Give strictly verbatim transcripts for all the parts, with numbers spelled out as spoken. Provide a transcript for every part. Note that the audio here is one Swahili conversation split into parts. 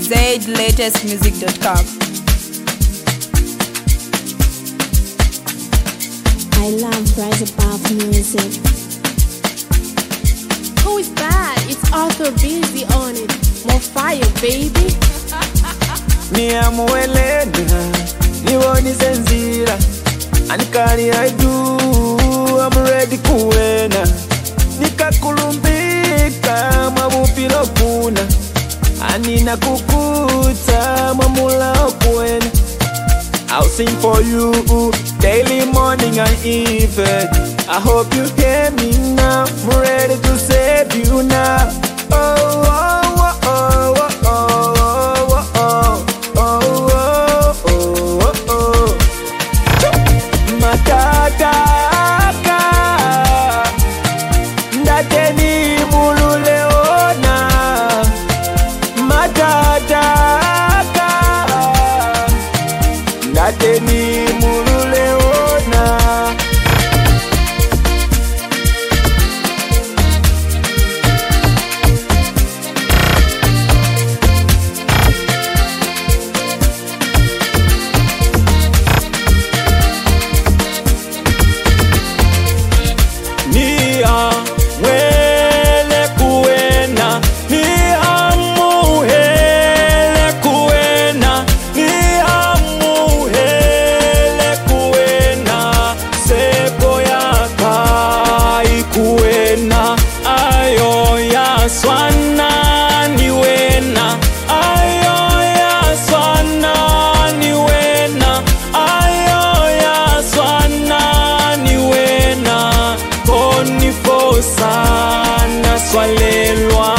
z latest music dot com. I love Rise Above music. Who is that? It's Arthur Busy on it. More fire, baby. Ni amuelena, ni woni senzira. Anikari I do, I'm ready kuwena. Nikakulumbika, mabupilo kuna. Anina kukuta, mamula okuwena. I'll sing for you daily, morning and evening. I hope you hear me now. I'm ready to save you now. Oh, oh, oh, oh, oh, oh, oh, oh, oh, oh, oh. Matataka ndateni mululeona. Matataka ndateni mululeona. Swana ni wena, ayo ya swana ni wena, ayo ya swana ni wena, koni fosa na swalelwa.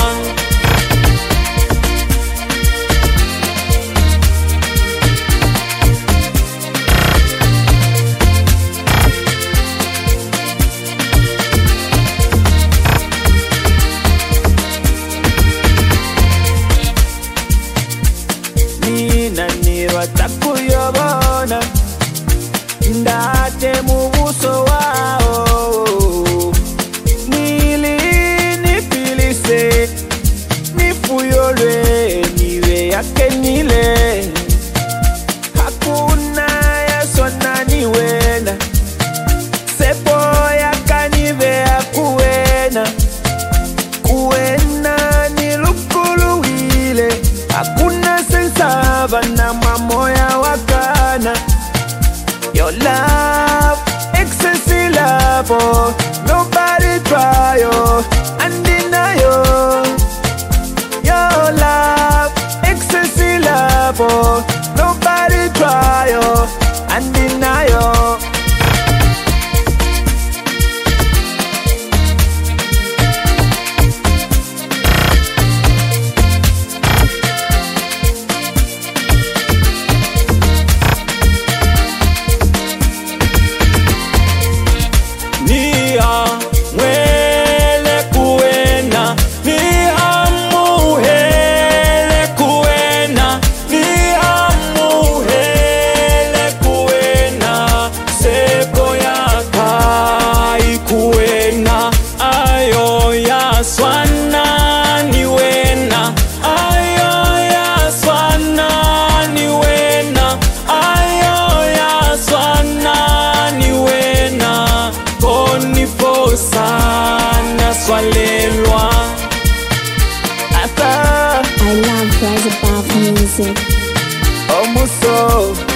Watakuyobona ndate mubuso wao, nili nipilise nifuyolwe niwe yake nile. Hakuna ya sona niwena, sepo yaka nive ya kuwena. Kuwena nilukuluwile, hakuna sensava na mamoya wakana. Your love, excessive love, oh, nobody try, oh, and deny you. Your love, excessive love, oh, nobody try, oh, and deny you. Swana ni wena, ayo ya swana ni wena, ayo ya swana ni wena, koni fosa na swalelwa. I love Rise Above music. Omuso